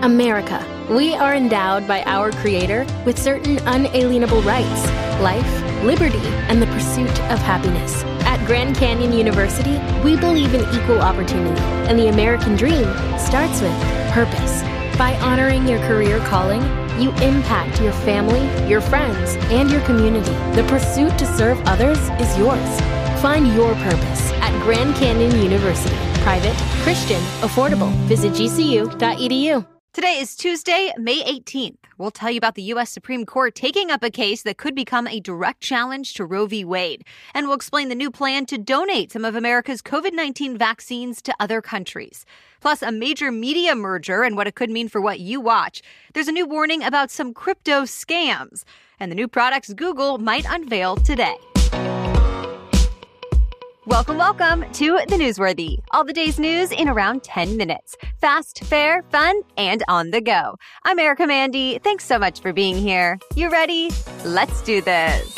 America. We are endowed by our Creator with certain unalienable rights: life, liberty, and the pursuit of happiness. At Grand Canyon University, we believe in equal opportunity, and the American dream starts with purpose. By honoring your career calling, you impact your family, your friends, and your community. The pursuit to serve others is yours. Find your purpose at Grand Canyon University. Private, Christian, affordable. Visit gcu.edu. Today is Tuesday, May 18th. We'll tell you about the U.S. Supreme Court taking up a case that could become a direct challenge to Roe v. Wade. And we'll explain the new plan to donate some of America's COVID-19 vaccines to other countries. Plus, a major media merger and what it could mean for what you watch. There's a new warning about some crypto scams. And the new products Google might unveil today. Welcome to The Newsworthy. All the day's news in around 10 minutes. Fast, fair, fun, and on the go. I'm Erica Mandy. Thanks so much for being here. You ready? Let's do this.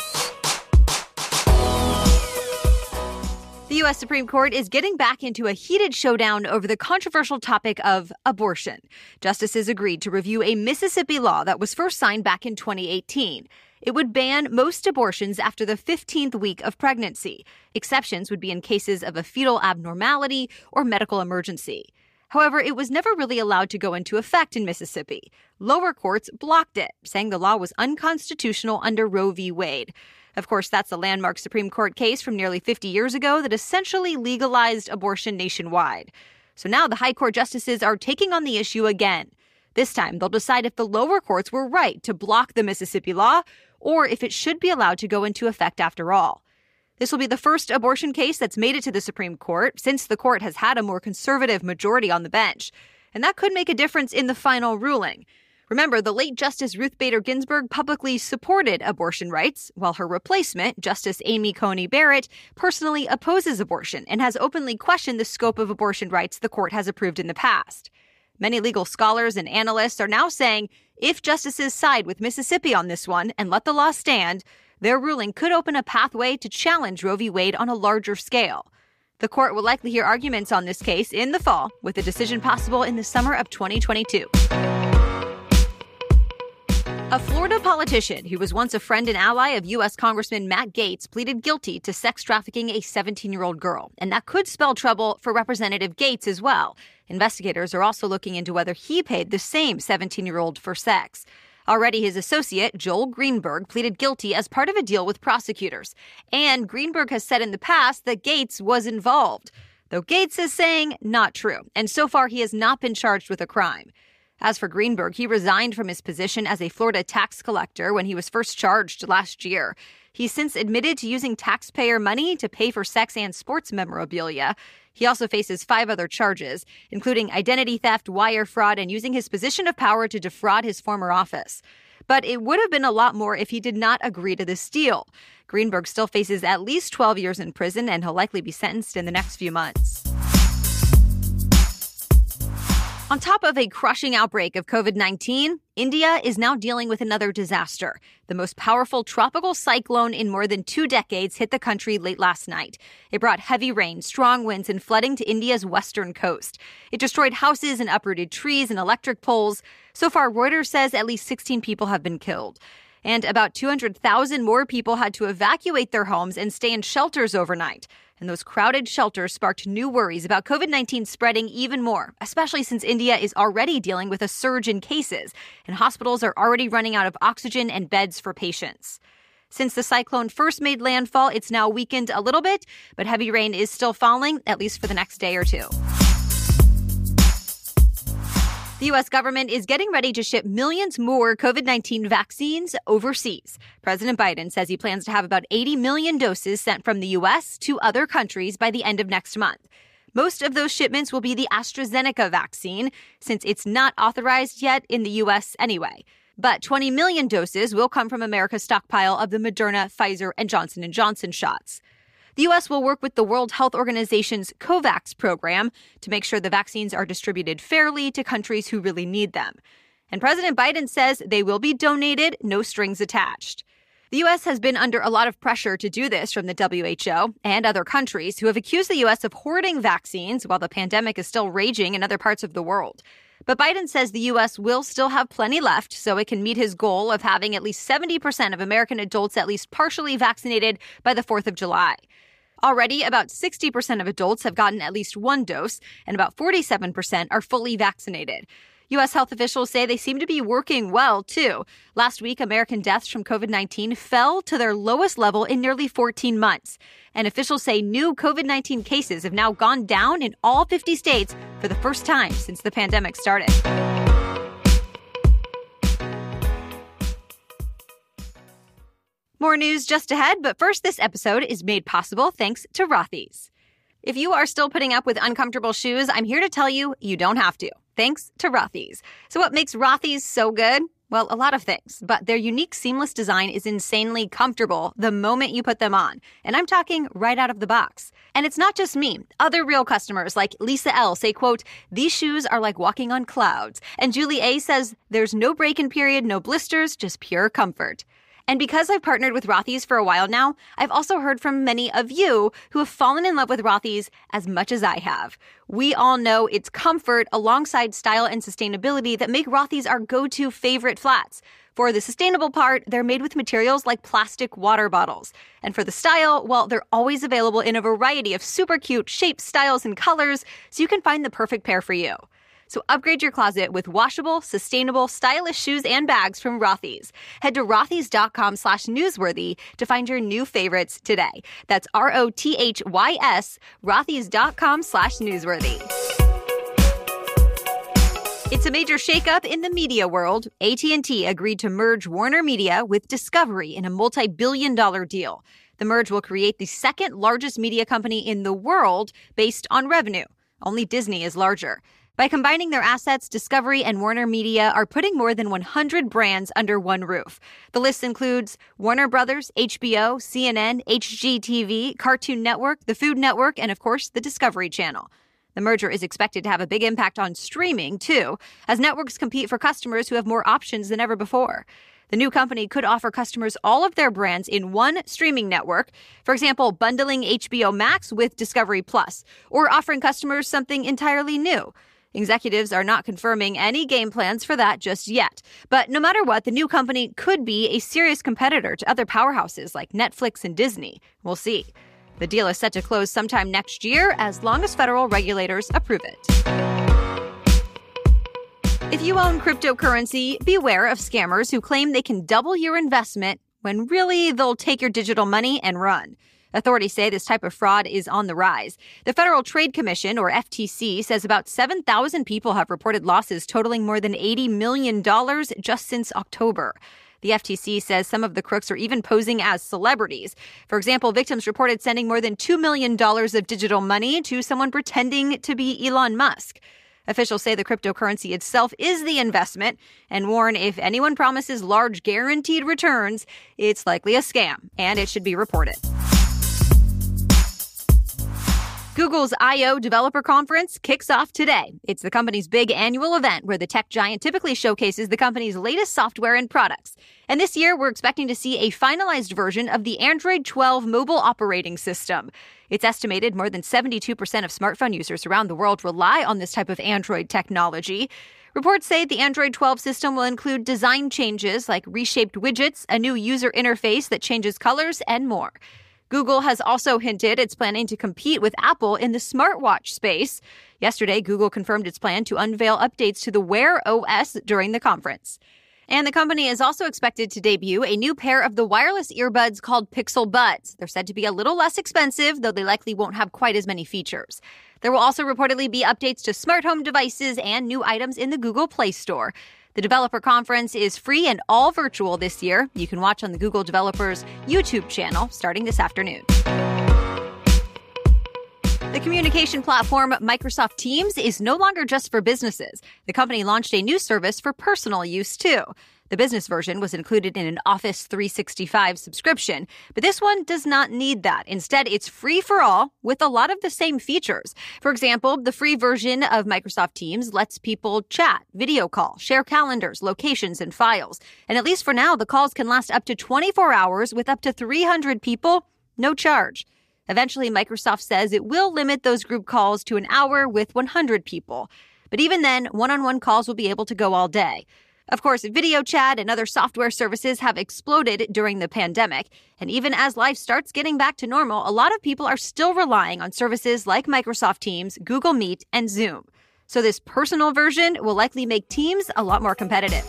The U.S. Supreme Court is getting back into a heated showdown over the controversial topic of abortion. Justices agreed to review a Mississippi law that was first signed back in 2018. It would ban most abortions after the 15th week of pregnancy. Exceptions would be in cases of a fetal abnormality or medical emergency. However, it was never really allowed to go into effect in Mississippi. Lower courts blocked it, saying the law was unconstitutional under Roe v. Wade. Of course, that's a landmark Supreme Court case from nearly 50 years ago that essentially legalized abortion nationwide. So now the high court justices are taking on the issue again. This time, they'll decide if the lower courts were right to block the Mississippi law or if it should be allowed to go into effect after all. This will be the first abortion case that's made it to the Supreme Court since the court has had a more conservative majority on the bench. And that could make a difference in the final ruling. Remember, the late Justice Ruth Bader Ginsburg publicly supported abortion rights, while her replacement, Justice Amy Coney Barrett, personally opposes abortion and has openly questioned the scope of abortion rights the court has approved in the past. Many legal scholars and analysts are now saying if justices side with Mississippi on this one and let the law stand, their ruling could open a pathway to challenge Roe v. Wade on a larger scale. The court will likely hear arguments on this case in the fall, with a decision possible in the summer of 2022. A Florida politician who was once a friend and ally of U.S. Congressman Matt Gaetz pleaded guilty to sex trafficking a 17-year-old girl, and that could spell trouble for Representative Gaetz as well. Investigators are also looking into whether he paid the same 17-year-old for sex. Already his associate, Joel Greenberg, pleaded guilty as part of a deal with prosecutors. And Greenberg has said in the past that Gaetz was involved, though Gaetz is saying not true, and so far he has not been charged with a crime. As for Greenberg, he resigned from his position as a Florida tax collector when he was first charged last year. He's since admitted to using taxpayer money to pay for sex and sports memorabilia. He also faces 5 other charges, including identity theft, wire fraud, and using his position of power to defraud his former office. But it would have been a lot more if he did not agree to this deal. Greenberg still faces at least 12 years in prison, and he'll likely be sentenced in the next few months. On top of a crushing outbreak of COVID-19, India is now dealing with another disaster. The most powerful tropical cyclone in more than 2 decades hit the country late last night. It brought heavy rain, strong winds, and flooding to India's western coast. It destroyed houses and uprooted trees and electric poles. So far, Reuters says at least 16 people have been killed. And about 200,000 more people had to evacuate their homes and stay in shelters overnight. And those crowded shelters sparked new worries about COVID-19 spreading even more, especially since India is already dealing with a surge in cases, and hospitals are already running out of oxygen and beds for patients. Since the cyclone first made landfall, it's now weakened a little bit, but heavy rain is still falling, at least for the next day or two. The U.S. government is getting ready to ship millions more COVID-19 vaccines overseas. President Biden says he plans to have about 80 million doses sent from the U.S. to other countries by the end of next month. Most of those shipments will be the AstraZeneca vaccine, since it's not authorized yet in the U.S. anyway. But 20 million doses will come from America's stockpile of the Moderna, Pfizer, and Johnson & Johnson shots. The U.S. will work with the World Health Organization's COVAX program to make sure the vaccines are distributed fairly to countries who really need them. And President Biden says they will be donated, no strings attached. The U.S. has been under a lot of pressure to do this from the WHO and other countries who have accused the U.S. of hoarding vaccines while the pandemic is still raging in other parts of the world. But Biden says the U.S. will still have plenty left so it can meet his goal of having at least 70% of American adults at least partially vaccinated by the 4th of July. Already, about 60% of adults have gotten at least one dose, and about 47% are fully vaccinated. U.S. health officials say they seem to be working well, too. Last week, American deaths from COVID-19 fell to their lowest level in nearly 14 months. And officials say new COVID-19 cases have now gone down in all 50 states for the first time since the pandemic started. More news just ahead, but first, this episode is made possible thanks to Rothy's. If you are still putting up with uncomfortable shoes, I'm here to tell you, you don't have to, thanks to Rothy's. So what makes Rothy's so good? Well, a lot of things, but their unique seamless design is insanely comfortable the moment you put them on. And I'm talking right out of the box. And it's not just me. Other real customers like Lisa L say, quote, "These shoes are like walking on clouds." And Julie A says, "There's no break-in period, no blisters, just pure comfort." And because I've partnered with Rothy's for a while now, I've also heard from many of you who have fallen in love with Rothy's as much as I have. We all know it's comfort alongside style and sustainability that make Rothy's our go-to favorite flats. For the sustainable part, they're made with materials like plastic water bottles. And for the style, well, they're always available in a variety of super cute shapes, styles, and colors, so you can find the perfect pair for you. So upgrade your closet with washable, sustainable, stylish shoes and bags from Rothy's. Head to rothys.com/newsworthy to find your new favorites today. That's ROTHYS, rothys.com/newsworthy. It's a major shakeup in the media world. AT&T agreed to merge Warner Media with Discovery in a multi-billion-dollar deal. The merge will create the second largest media company in the world based on revenue. Only Disney is larger. By combining their assets, Discovery and Warner Media are putting more than 100 brands under one roof. The list includes Warner Brothers, HBO, CNN, HGTV, Cartoon Network, the Food Network, and of course, the Discovery Channel. The merger is expected to have a big impact on streaming, too, as networks compete for customers who have more options than ever before. The new company could offer customers all of their brands in one streaming network. For example, bundling HBO Max with Discovery Plus, or offering customers something entirely new. Executives are not confirming any game plans for that just yet. But no matter what, the new company could be a serious competitor to other powerhouses like Netflix and Disney. We'll see. The deal is set to close sometime next year as long as federal regulators approve it. If you own cryptocurrency, beware of scammers who claim they can double your investment when really they'll take your digital money and run. Authorities say this type of fraud is on the rise. The Federal Trade Commission, or FTC, says about 7,000 people have reported losses totaling more than $80 million just since October. The FTC says some of the crooks are even posing as celebrities. For example, victims reported sending more than $2 million of digital money to someone pretending to be Elon Musk. Officials say the cryptocurrency itself is the investment and warn if anyone promises large guaranteed returns, it's likely a scam and it should be reported. Google's I/O Developer Conference kicks off today. It's the company's big annual event where the tech giant typically showcases the company's latest software and products. And this year, we're expecting to see a finalized version of the Android 12 mobile operating system. It's estimated more than 72% of smartphone users around the world rely on this type of Android technology. Reports say the Android 12 system will include design changes like reshaped widgets, a new user interface that changes colors, and more. Google has also hinted it's planning to compete with Apple in the smartwatch space. Yesterday, Google confirmed its plan to unveil updates to the Wear OS during the conference. And the company is also expected to debut a new pair of the wireless earbuds called Pixel Buds. They're said to be a little less expensive, though they likely won't have quite as many features. There will also reportedly be updates to smart home devices and new items in the Google Play Store. The developer conference is free and all virtual this year. You can watch on the Google Developers YouTube channel starting this afternoon. The communication platform Microsoft Teams is no longer just for businesses. The company launched a new service for personal use, too. The business version was included in an Office 365 subscription, but this one does not need that. Instead, it's free for all with a lot of the same features. For example, the free version of Microsoft Teams lets people chat, video call, share calendars, locations, and files. And at least for now, the calls can last up to 24 hours with up to 300 people, no charge. Eventually, Microsoft says it will limit those group calls to an hour with 100 people. But even then, one-on-one calls will be able to go all day. Of course, video chat and other software services have exploded during the pandemic. And even as life starts getting back to normal, a lot of people are still relying on services like Microsoft Teams, Google Meet, and Zoom. So this personal version will likely make Teams a lot more competitive.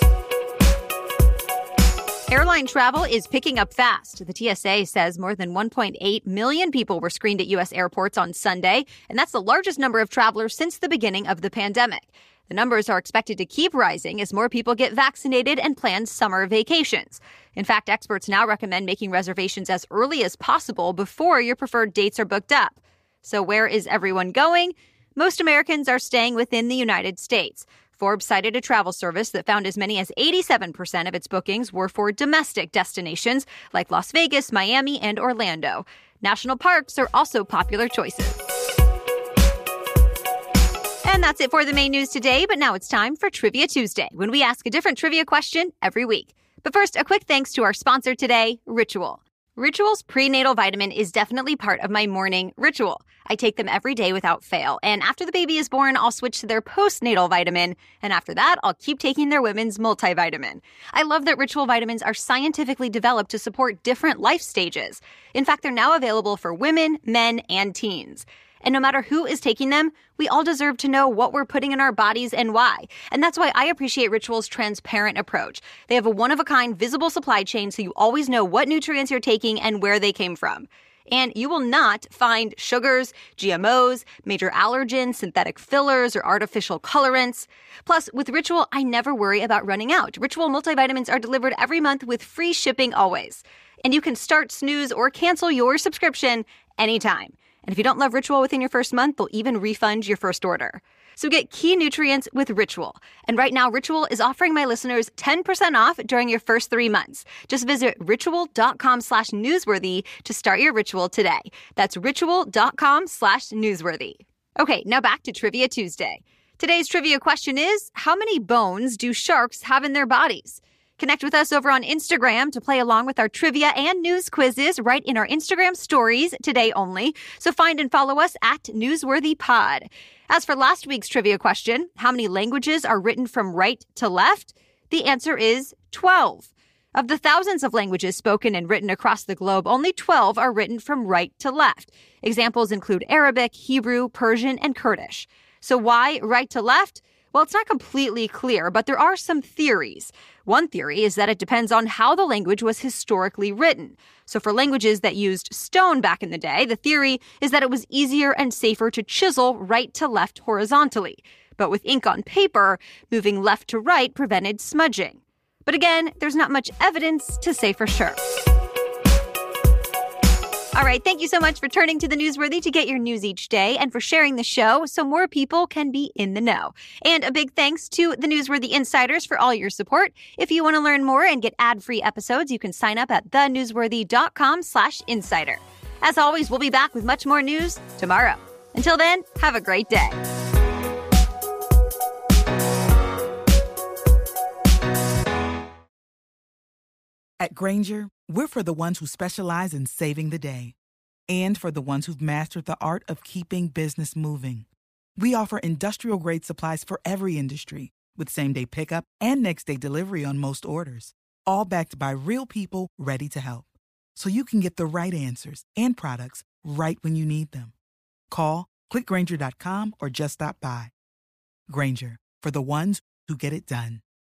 Airline travel is picking up fast. The TSA says more than 1.8 million people were screened at U.S. airports on Sunday, and that's the largest number of travelers since the beginning of the pandemic. The numbers are expected to keep rising as more people get vaccinated and plan summer vacations. In fact, experts now recommend making reservations as early as possible before your preferred dates are booked up. So where is everyone going? Most Americans are staying within the United States. Forbes cited a travel service that found as many as 87% of its bookings were for domestic destinations like Las Vegas, Miami, and Orlando. National parks are also popular choices. And that's it for the main news today, but now it's time for Trivia Tuesday, when we ask a different trivia question every week. But first, a quick thanks to our sponsor today, Ritual. Ritual's prenatal vitamin is definitely part of my morning ritual. I take them every day without fail, and after the baby is born, I'll switch to their postnatal vitamin, and after that, I'll keep taking their women's multivitamin. I love that Ritual vitamins are scientifically developed to support different life stages. In fact, they're now available for women, men, and teens. And no matter who is taking them, we all deserve to know what we're putting in our bodies and why. And that's why I appreciate Ritual's transparent approach. They have a one-of-a-kind visible supply chain so you always know what nutrients you're taking and where they came from. And you will not find sugars, GMOs, major allergens, synthetic fillers, or artificial colorants. Plus, with Ritual, I never worry about running out. Ritual multivitamins are delivered every month with free shipping always. And you can start, snooze, or cancel your subscription anytime. And if you don't love Ritual within your first month, they'll even refund your first order. So get key nutrients with Ritual. And right now, Ritual is offering my listeners 10% off during your first 3 months. Just visit ritual.com/newsworthy to start your ritual today. That's ritual.com/newsworthy. Okay, now back to Trivia Tuesday. Today's trivia question is, how many bones do sharks have in their bodies? Connect with us over on Instagram to play along with our trivia and news quizzes right in our Instagram stories today only. So find and follow us at NewsworthyPod. As for last week's trivia question, how many languages are written from right to left? The answer is 12. Of the thousands of languages spoken and written across the globe, only 12 are written from right to left. Examples include Arabic, Hebrew, Persian, and Kurdish. So why right to left? Well, it's not completely clear, but there are some theories. One theory is that it depends on how the language was historically written. So for languages that used stone back in the day, the theory is that it was easier and safer to chisel right to left horizontally. But with ink on paper, moving left to right prevented smudging. But again, there's not much evidence to say for sure. All right, thank you so much for turning to the Newsworthy to get your news each day and for sharing the show so more people can be in the know. And a big thanks to the Newsworthy Insiders for all your support. If you want to learn more and get ad-free episodes, you can sign up at thenewsworthy.com/insider. As always, we'll be back with much more news tomorrow. Until then, have a great day. At Grainger, we're for the ones who specialize in saving the day and for the ones who've mastered the art of keeping business moving. We offer industrial-grade supplies for every industry with same-day pickup and next-day delivery on most orders, all backed by real people ready to help. So you can get the right answers and products right when you need them. Call, click Grainger.com, or just stop by. Grainger, for the ones who get it done.